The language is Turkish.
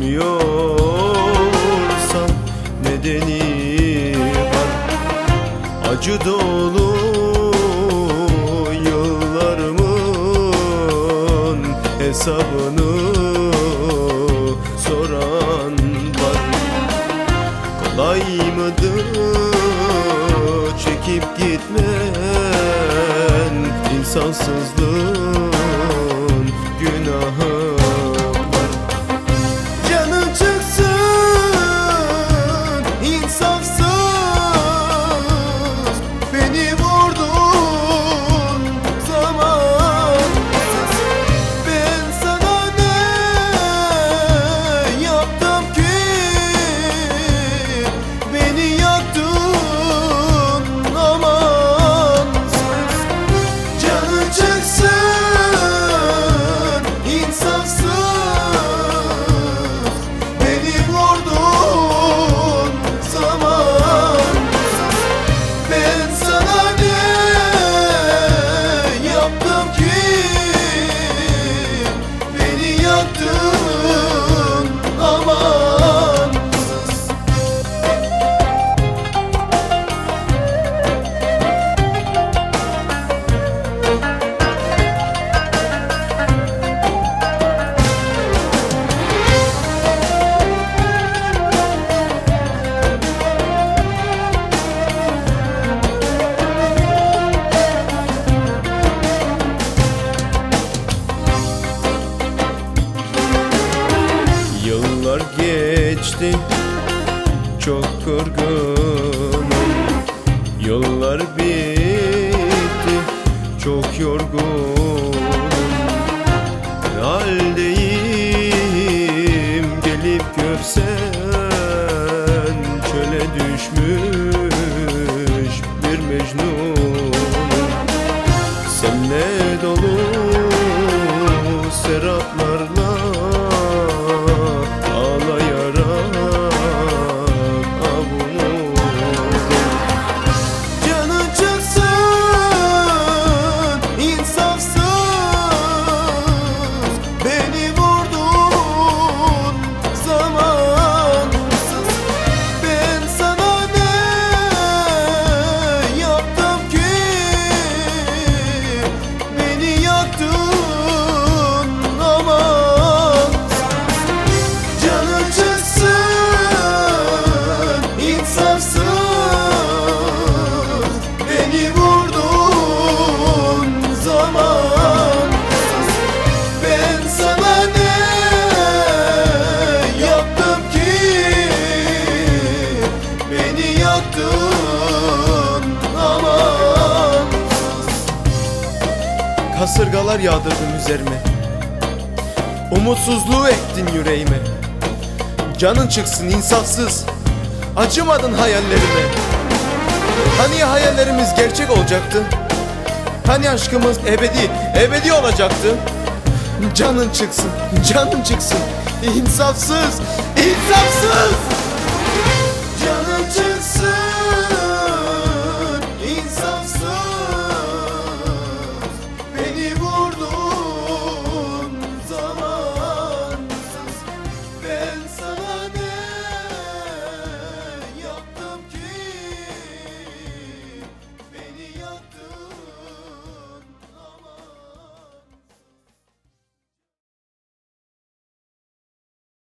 Anlamıyorsam nedeni var. Acı dolu yıllarımın hesabını soran var. Kolay mıdır çekip gitmen? İnsansızlığın günahı var. Canın çıksın insafsız, beni vurdun zamansız. Ben sana ne yaptım ki beni yaktın amansız. Canın çıksın insafsız, beni vurdun zamansız. Ben sana ne yaptım ki beni yaktın amansız. Yıllar geçti, çok kırgınım. Yıllar bitti, çok yorgunum. Ne haldeyim gelip görsen, çöle düşmüş bir Mecnunum. Senle dolu seraplarla ağlayarak avunurdum. Canın çıksın insafsız, beni vurdun zamansız. Ben sana ne yaptım ki beni yaktın amansız. Canın çıksın insafsız, beni vurdun zamansız. Ben sana ne yaptım ki beni yaktın amansız. Kasırgalar yağdırdın üzerime, umutsuzluğu ektin yüreğime. Canın çıksın insafsız, acımadın hayallerime. Hani hayallerimiz gerçek olacaktı? Hani aşkımız ebedi olacaktı? Canın çıksın, canın çıksın, insafsız, insafsız. Canın çıksın insafsız.